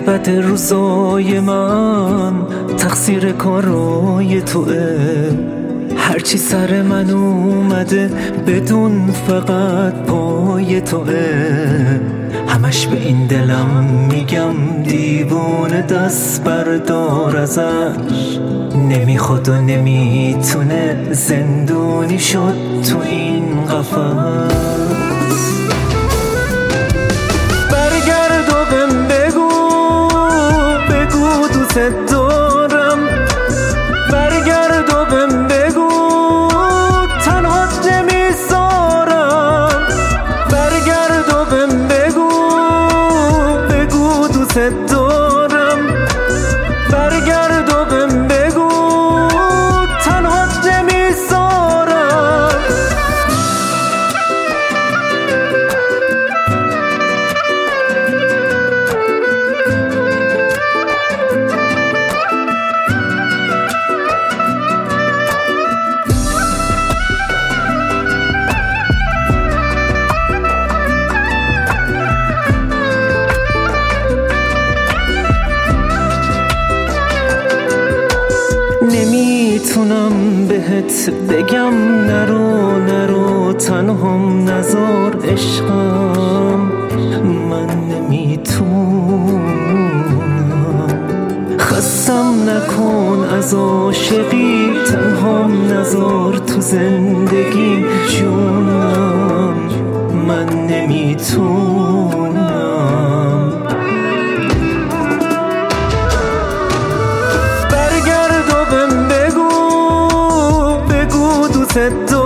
بد روزای من تقصیر کارای توه. هرچی سر من اومده بدون فقط پای توه. همش به این دلم میگم دیوونه دست بردار ازش. نمیخواد و نمیتونه زندونی شد تو این قفس. برگرد و بهم بگو دوست دارم. برگرد و بهم بگو تنهات نمیذارم. برگرد و بهم بگو دوست دارم. برگرد و بهم بگو تنهات نمیذارم. نمیتونم بهت بگم نرو تنهام نذار عشقم. من نمیتونم خستم نکن از عاشقی. تنهام نذار تو زندگی جونم. من نمیتونم. برگرد و بهم بگو دوست